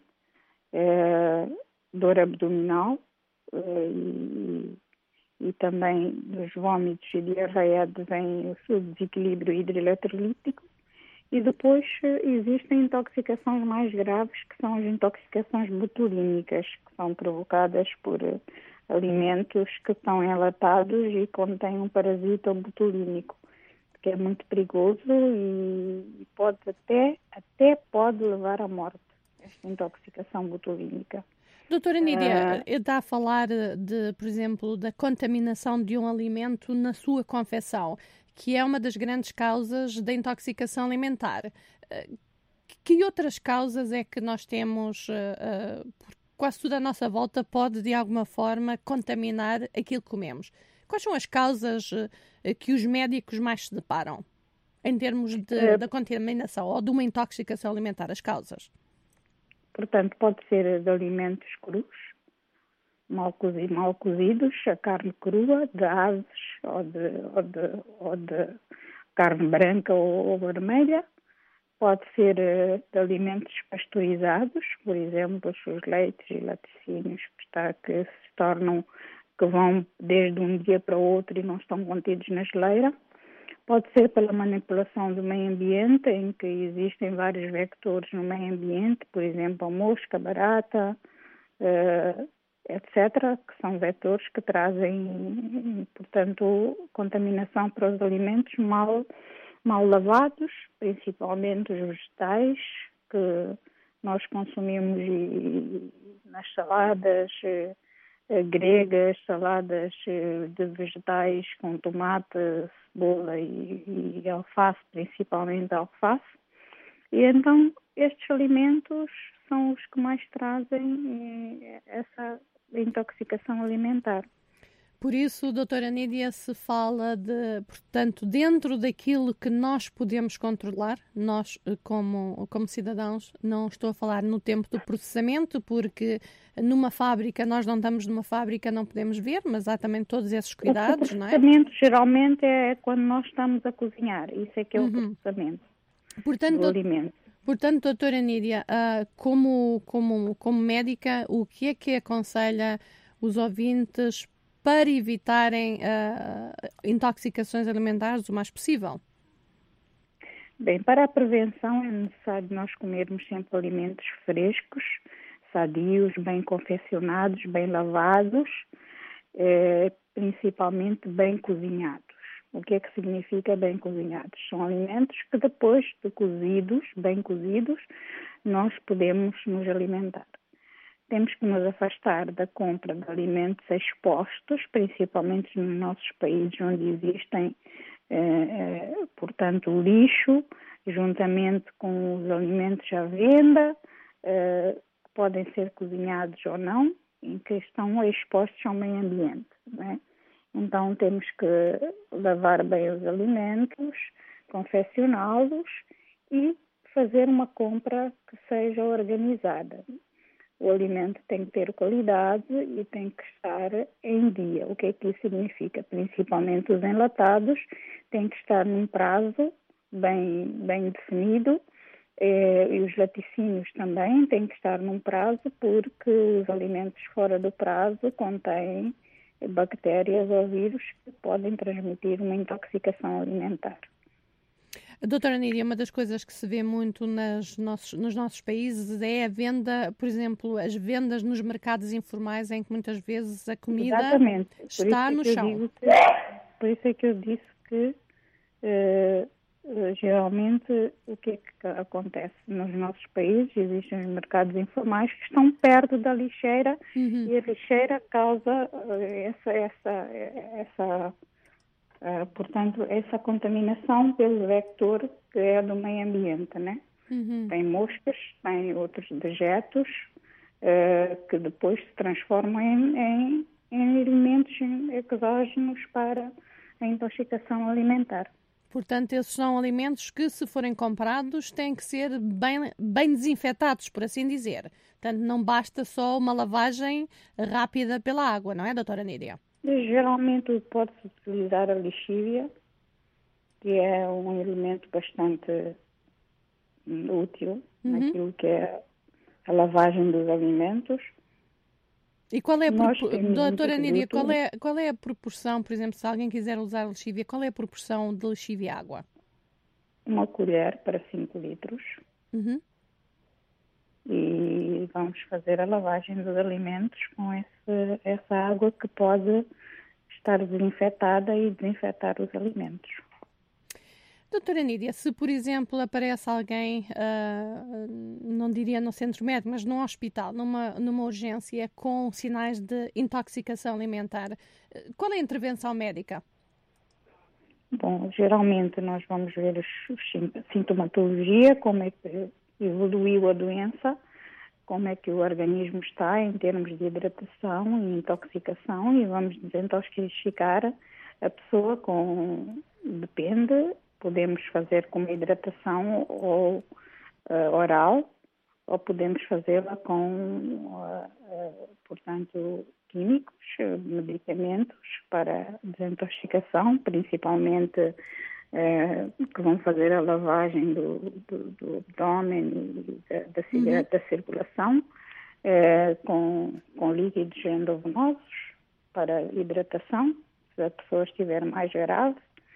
eh, dor abdominal eh, e, e também dos vômitos e diarreia advém o desequilíbrio hidroeletrolítico e depois eh, existem intoxicações mais graves que são as intoxicações botulínicas, que são provocadas por eh, alimentos que estão enlatados e contêm um parasita botulínico, que é muito perigoso e pode até, até pode levar à morte, esta intoxicação botulínica. Doutora Nídia, uh, está a falar de, por exemplo, da contaminação de um alimento na sua confecção, que é uma das grandes causas da intoxicação alimentar. Uh, que outras causas é que nós temos, uh, uh, quase tudo à nossa volta pode de alguma forma contaminar aquilo que comemos? Quais são as causas que os médicos mais se deparam em termos de, é, da contaminação ou de uma intoxicação alimentar? As causas? Portanto, pode ser de alimentos crus, mal cozidos, mal cozidos a carne crua, de aves ou de, ou de, ou de carne branca ou, ou vermelha. Pode ser de alimentos pasteurizados, por exemplo, os leites e laticínios que, está, que se tornam que vão desde um dia para o outro e não estão contidos na geleira. Pode ser pela manipulação do meio ambiente, em que existem vários vectores no meio ambiente, por exemplo, a mosca, barata, uh, etcétera, que são vetores que trazem, portanto, contaminação para os alimentos mal, mal lavados, principalmente os vegetais, que nós consumimos e, nas saladas, gregas, saladas de vegetais com tomate, cebola e, e alface, principalmente alface. E então estes alimentos são os que mais trazem essa intoxicação alimentar. Por isso, doutora Nídia, se fala de, portanto, dentro daquilo que nós podemos controlar, nós como, como cidadãos, não estou a falar no tempo do processamento, porque numa fábrica, nós não estamos numa fábrica, não podemos ver, mas há também todos esses cuidados, não é? O processamento geralmente é quando nós estamos a cozinhar, isso é que é o uhum. processamento portanto, do alimento. Portanto, doutora Nídia, como, como, como médica, o que é que aconselha os ouvintes para evitarem uh, intoxicações alimentares o mais possível? Bem, para a prevenção é necessário nós comermos sempre alimentos frescos, sadios, bem confeccionados, bem lavados, eh, principalmente bem cozinhados. O que é que significa bem cozinhados? São alimentos que depois de cozidos, bem cozidos, nós podemos nos alimentar. Temos que nos afastar da compra de alimentos expostos, principalmente nos nossos países onde existem, eh, portanto, lixo, juntamente com os alimentos à venda, eh, que podem ser cozinhados ou não, em que estão expostos ao meio ambiente, não é? Então temos que lavar bem os alimentos, confeccioná-los e fazer uma compra que seja organizada. O alimento tem que ter qualidade e tem que estar em dia. O que é que isso significa? Principalmente os enlatados têm que estar num prazo bem, bem definido eh, e os laticínios também têm que estar num prazo, porque os alimentos fora do prazo contêm bactérias ou vírus que podem transmitir uma intoxicação alimentar. Doutora Nídia, uma das coisas que se vê muito nas nossos, nos nossos países é a venda, por exemplo, as vendas nos mercados informais, em que muitas vezes a comida Exatamente. está no é chão. Que, por isso é que eu disse que uh, geralmente o que é que acontece nos nossos países? Existem os mercados informais que estão perto da lixeira, uhum. e a lixeira causa uh, essa, essa, essa Uh, portanto, essa contaminação pelo vector que é do meio ambiente, né? Uhum. Tem moscas, tem outros dejetos uh, que depois se transformam em, em, em elementos exógenos para a intoxicação alimentar. Portanto, esses são alimentos que, se forem comprados, têm que ser bem, bem desinfetados, por assim dizer. Portanto, não basta só uma lavagem rápida pela água, não é, doutora Nídia? Geralmente pode-se utilizar a lixívia, que é um elemento bastante útil uhum. naquilo que é a lavagem dos alimentos. E qual é a proporção, doutora Nídia, qual é, qual é a proporção, por exemplo, se alguém quiser usar a lixívia, qual é a proporção de lixívia à água? Uma colher para cinco litros. Uhum. E vamos fazer a lavagem dos alimentos com esse, essa água que pode estar desinfetada e desinfetar os alimentos. Doutora Nídia, se por exemplo aparece alguém, uh, não diria no centro médico, mas num hospital, numa, numa urgência com sinais de intoxicação alimentar, qual é a intervenção médica? Bom, geralmente nós vamos ver os, os sintomatologia, como é que evoluiu a doença, como é que o organismo está em termos de hidratação e intoxicação, e vamos desintoxicar a pessoa com, depende, podemos fazer com uma hidratação ou uh, oral, ou podemos fazê-la com, uh, uh, portanto, químicos, medicamentos para desintoxicação, principalmente É, que vão fazer a lavagem do, do, do abdômen e da, da, uhum. da circulação é, com, com líquidos endovenosos para hidratação, se a pessoa estiver mais grave,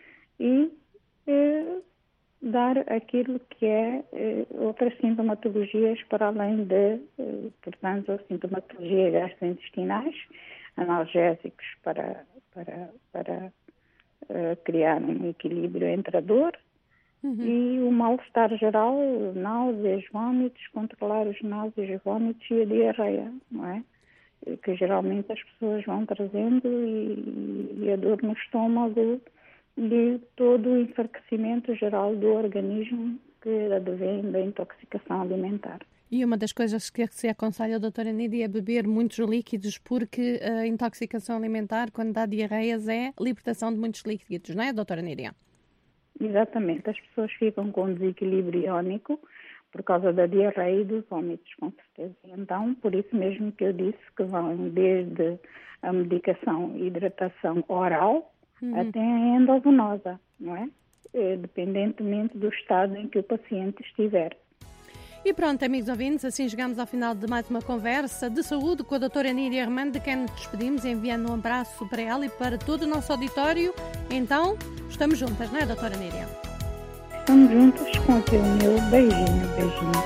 e é, dar aquilo que é, é outras sintomatologias para além de, é, portanto, sintomatologias gastrointestinais, analgésicos para, para, para Uh, criar um equilíbrio entre a dor uhum. e o mal-estar geral, náuseas, vômitos, controlar os náuseas e vômitos e a diarreia, não é? Que geralmente as pessoas vão trazendo e, e a dor no estômago e todo o enfraquecimento geral do organismo que advém da intoxicação alimentar. E uma das coisas que se aconselha a doutora Nídia é beber muitos líquidos, porque a intoxicação alimentar, quando dá diarreias, é a libertação de muitos líquidos, não é, doutora Nídia? Exatamente. As pessoas ficam com desequilíbrio iónico por causa da diarreia e dos vômitos, com certeza. Então, por isso mesmo que eu disse que vão desde a medicação e hidratação oral uhum. até a endovenosa, não é? É? Dependentemente do estado em que o paciente estiver. E pronto, amigos ouvintes, assim chegamos ao final de mais uma conversa de saúde com a doutora Nídia Armando, de quem nos despedimos, enviando um abraço para ela e para todo o nosso auditório. Então, estamos juntas, não é, doutora Nídia? Estamos juntas com aquele meu beijinho, beijinho.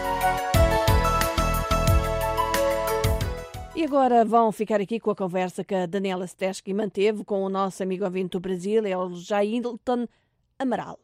E agora vão ficar aqui com a conversa que a Daniela Steschi manteve com o nosso amigo ouvinte do Brasil, é o Jailton Amaral.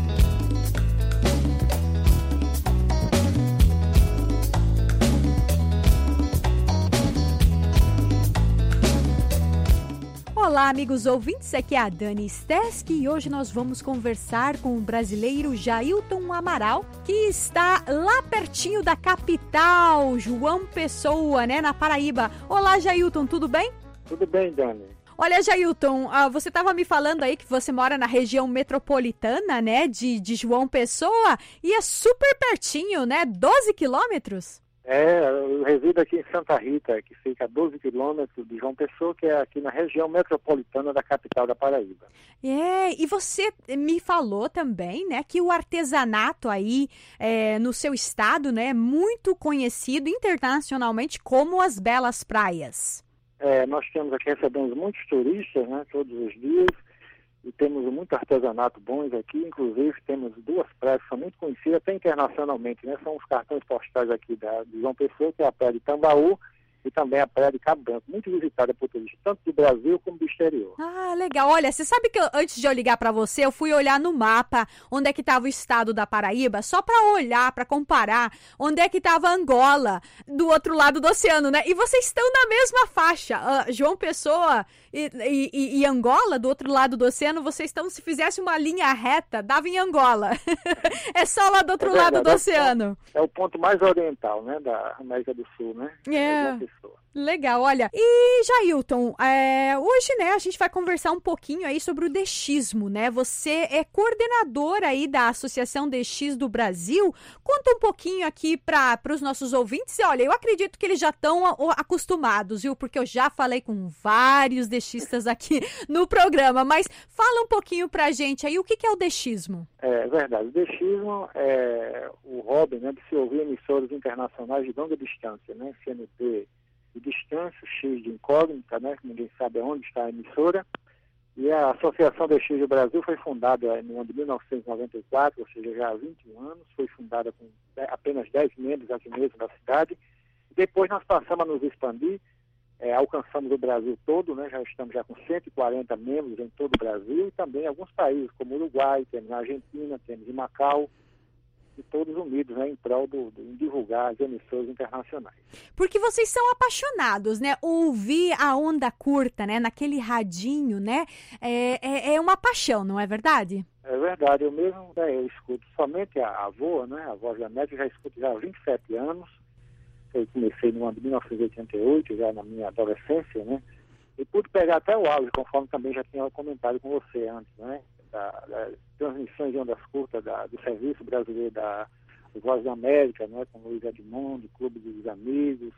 Olá, amigos ouvintes, aqui é a Dani Steschi e hoje nós vamos conversar com o brasileiro Jailton Amaral, que está lá pertinho da capital, João Pessoa, né, na Paraíba. Olá, Jailton, tudo bem? Tudo bem, Dani. Olha, Jailton, você estava me falando aí que você mora na região metropolitana, né, de, de João Pessoa, e é super pertinho, né, doze quilômetros? É, eu resido aqui em Santa Rita, que fica a doze quilômetros de João Pessoa, que é aqui na região metropolitana da capital da Paraíba. É, e você me falou também, né, que o artesanato aí é, no seu estado, né, é muito conhecido internacionalmente como as Belas Praias. É, nós temos aqui, recebemos muitos turistas, né, todos os dias, e temos muito artesanato bons aqui, inclusive temos duas praias que são muito conhecidas até internacionalmente, né? São os cartões postais aqui da, de João Pessoa, que é a praia de Tambaú e também a Praia de Cabo Branco, muito visitada por turistas, tanto do Brasil como do exterior. Ah, legal. Olha, você sabe que eu, antes de eu ligar para você, eu fui olhar no mapa onde é que estava o estado da Paraíba, só para olhar, para comparar onde é que estava Angola, do outro lado do oceano, né? E vocês estão na mesma faixa. Uh, João Pessoa e, e, e Angola, do outro lado do oceano, vocês estão, se fizesse uma linha reta, dava em Angola. É só lá do outro é lado do oceano. É o ponto mais oriental, né, da América do Sul, né? É. Legal, olha. E, Jailton, é, hoje, né, a gente vai conversar um pouquinho aí sobre o dechismo, né? Você é coordenador aí da Associação D X do Brasil. Conta um pouquinho aqui para os nossos ouvintes. E, olha, eu acredito que eles já estão acostumados, viu? Porque eu já falei com vários dechistas aqui no programa. Mas fala um pouquinho pra gente aí, o que, que é o dechismo? É verdade. O dechismo é o hobby, né, de se ouvir emissoras internacionais de longa distância, né? C N T de distância, X de incógnita, né? Que ninguém sabe onde está a emissora. E a Associação D X do Brasil foi fundada no ano de mil novecentos e noventa e quatro, ou seja, já há vinte e um anos. Foi fundada com apenas dez membros aqui mesmo na cidade. Depois nós passamos a nos expandir, é, alcançamos o Brasil todo, né? Já estamos já com cento e quarenta membros em todo o Brasil e também alguns países, como o Uruguai, temos na Argentina, temos em Macau, e todos unidos, né, em prol do, do, em divulgar as emissoras internacionais. Porque vocês são apaixonados, né? Ouvir a onda curta, né? Naquele radinho, né? É, é, é uma paixão, não é verdade? É verdade. Eu mesmo, né, eu escuto somente a, a VOA, né? A Voz da América, já escuto já há vinte e sete anos. Eu comecei no ano de mil novecentos e oitenta e oito, já na minha adolescência, né? E pude pegar até o áudio, conforme também já tinha comentado com você antes, né? Da, da transmissões de ondas curtas da, do Serviço Brasileiro da Voz da América, né, com Luiz Edmundo, Clube dos Amigos,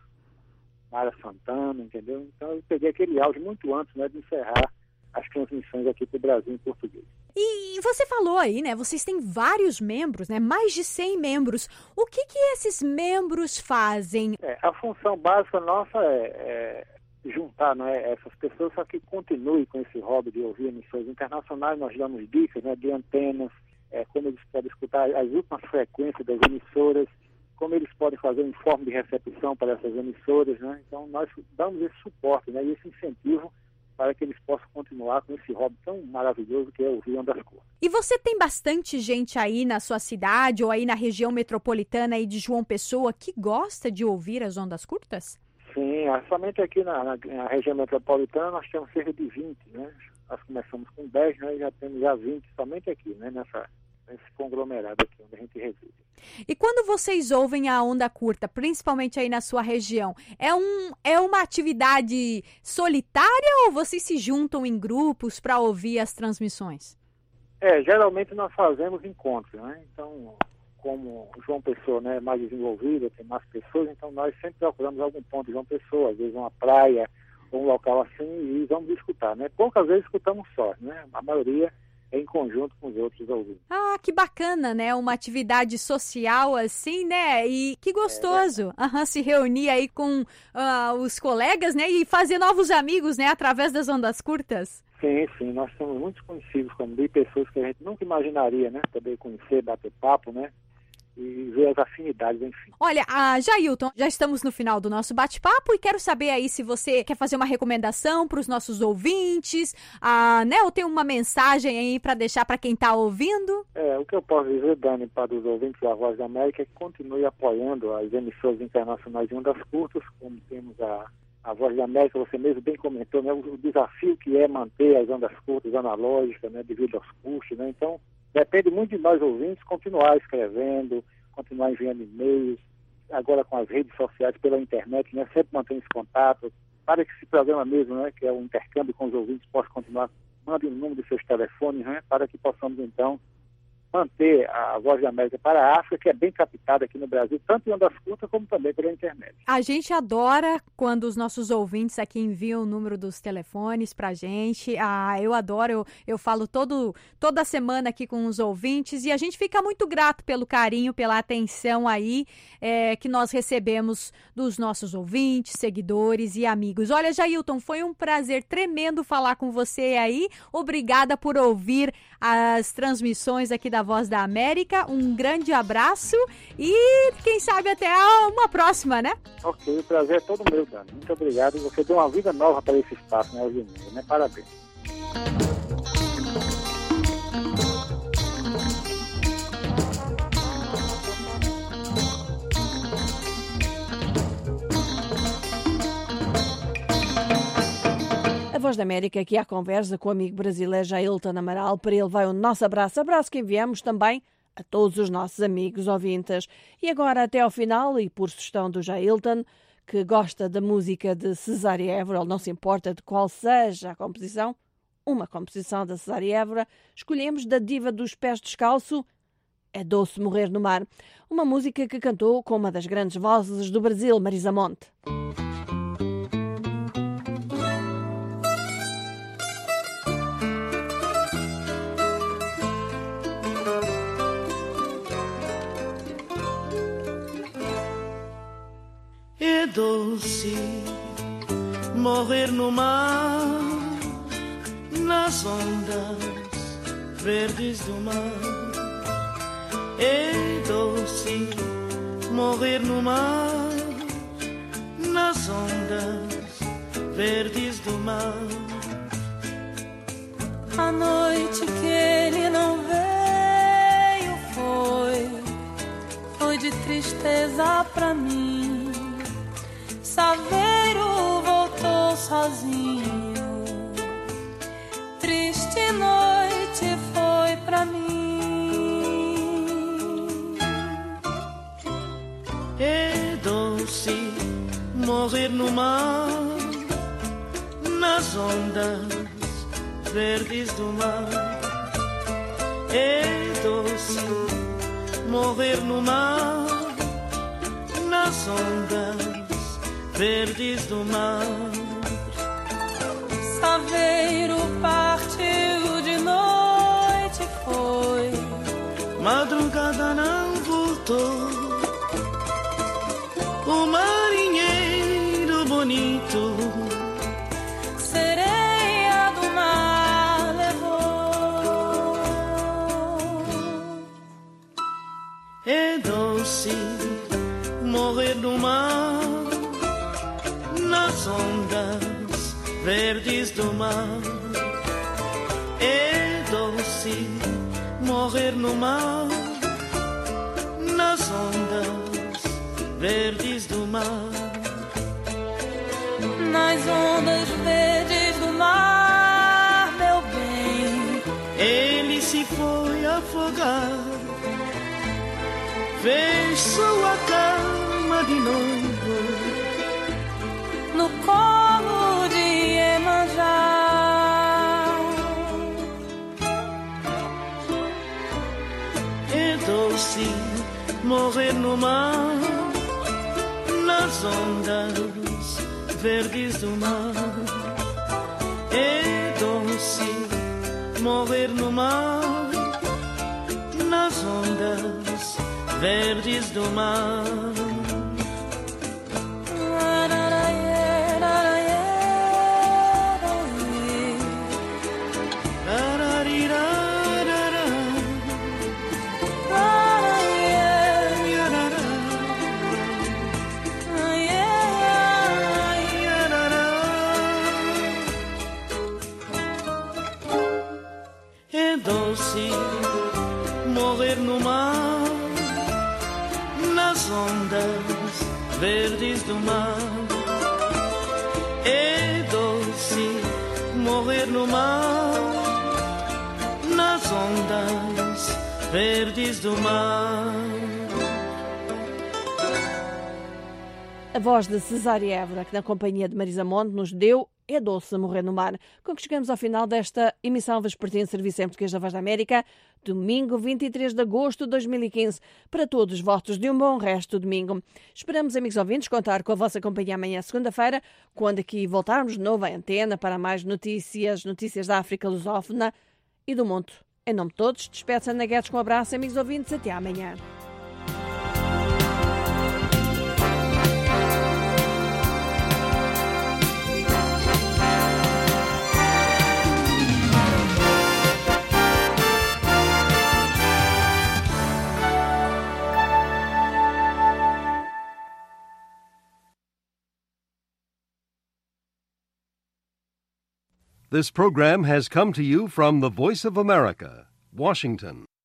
Mara Santana, entendeu? Então eu peguei aquele áudio muito antes, né, de encerrar as transmissões aqui para o Brasil em português. E você falou aí, né, vocês têm vários membros, né, mais de cem membros. O que que esses membros fazem? É, a função básica nossa é... é juntar, né, essas pessoas, só que continue com esse hobby de ouvir emissões internacionais. Nós damos dicas, né, de antenas, é, como eles podem escutar as últimas frequências das emissoras, como eles podem fazer um informe de recepção para essas emissoras, né? Então nós damos esse suporte, né, e esse incentivo para que eles possam continuar com esse hobby tão maravilhoso que é ouvir ondas curtas. E você tem bastante gente aí na sua cidade ou aí na região metropolitana aí de João Pessoa que gosta de ouvir as ondas curtas? Sim, somente aqui na, na, na região metropolitana nós temos cerca de vinte, né? Nós começamos com dez, né? E já temos já vinte somente aqui, né? Nessa, nesse conglomerado aqui onde a gente reside. E quando vocês ouvem a onda curta, principalmente aí na sua região, é, um, é uma atividade solitária ou vocês se juntam em grupos para ouvir as transmissões? É, geralmente nós fazemos encontros, né? Então... como João Pessoa, né, é mais desenvolvida, tem mais pessoas, então nós sempre procuramos algum ponto de João Pessoa, às vezes uma praia ou um local assim, e vamos escutar, né? Poucas vezes escutamos só, né? A maioria é em conjunto com os outros ouvintes. Ah, que bacana, né? Uma atividade social assim, né? E que gostoso é, uhum, se reunir aí com uh, os colegas, né? E fazer novos amigos, né? Através das ondas curtas. Sim, sim. Nós somos muito conhecidos como de pessoas que a gente nunca imaginaria, né? Poder conhecer, bater papo, né? E ver as afinidades, enfim. Olha, a Jailton, já estamos no final do nosso bate-papo e quero saber aí se você quer fazer uma recomendação para os nossos ouvintes, ah, né? Ou tem uma mensagem aí para deixar para quem está ouvindo? É, o que eu posso dizer, Dani, para os ouvintes da Voz da América é que continue apoiando as emissoras internacionais de ondas curtas, como temos a, a Voz da América, você mesmo bem comentou, né? O, o desafio que é manter as ondas curtas analógicas, né? Devido aos custos, né? Então, depende muito de nós ouvintes continuar escrevendo, continuar enviando e-mails, agora com as redes sociais, pela internet, né? Sempre mantendo esse contato, para que esse programa mesmo, né? Que é o intercâmbio com os ouvintes, possa continuar. Mande o número dos seus telefones, né? Para que possamos, então, manter a Voz da América para a África, que é bem captada aqui no Brasil, tanto em ondas curtas como também pela internet. A gente adora quando os nossos ouvintes aqui enviam o número dos telefones pra gente. Ah, eu adoro, eu, eu falo todo, toda semana aqui com os ouvintes e a gente fica muito grato pelo carinho, pela atenção aí é, que nós recebemos dos nossos ouvintes, seguidores e amigos. Olha, Jailton, foi um prazer tremendo falar com você aí. Obrigada por ouvir as transmissões aqui da da Voz da América. Um grande abraço e quem sabe até uma próxima, né? Ok, o prazer é todo meu, Dani. Muito obrigado. Você deu uma vida nova para esse espaço, né, hoje, né? Parabéns. A Voz da América aqui à conversa com o amigo brasileiro Jailton Amaral. Para ele vai o nosso abraço. Abraço que enviamos também a todos os nossos amigos ouvintes. E agora até ao final, e por sugestão do Jailton, que gosta da música de Cesária Évora, ele não se importa de qual seja a composição, uma composição da Cesária Évora, escolhemos da diva dos pés descalço, É Doce Morrer no Mar, uma música que cantou com uma das grandes vozes do Brasil, Marisa Monte. É doce morrer no mar, nas ondas verdes do mar. É doce morrer no mar, nas ondas verdes do mar. A noite que ele não veio foi, foi de tristeza pra mim. Saveiro voltou sozinho, triste noite foi pra mim. É doce morrer no mar, nas ondas verdes do mar. É doce morrer no mar, nas ondas verdes do mar. Saveiro partiu de noite foi, madrugada não voltou. O marinheiro bonito sereia do mar levou. É doce morrer no mar, nas ondas verdes do mar. É doce morrer no mar, nas ondas verdes do mar. Nas ondas verdes do mar, meu bem, ele se foi afogar, fez sua cama de noivo no colo de Iemanjá. É doce morrer no mar, nas ondas verdes do mar. É doce morrer no mar, nas ondas verdes do mar. É doce morrer no mar, nas ondas verdes do mar. É doce morrer no mar, nas ondas verdes do mar. A voz de Cesária Évora, que na companhia de Marisa Monte nos deu É Doce Morrer no Mar, com que chegamos ao final desta emissão vespertina de Serviço em Português da Voz da América, domingo vinte e três de agosto de dois mil e quinze. Para todos os votos de um bom resto de domingo. Esperamos, amigos ouvintes, contar com a vossa companhia amanhã, segunda-feira, quando aqui voltarmos de novo à antena para mais notícias, notícias da África lusófona e do mundo. Em nome de todos, despede-se Ana Guedes com um abraço, amigos ouvintes, até amanhã. This program has come to you from the Voice of America, Washington.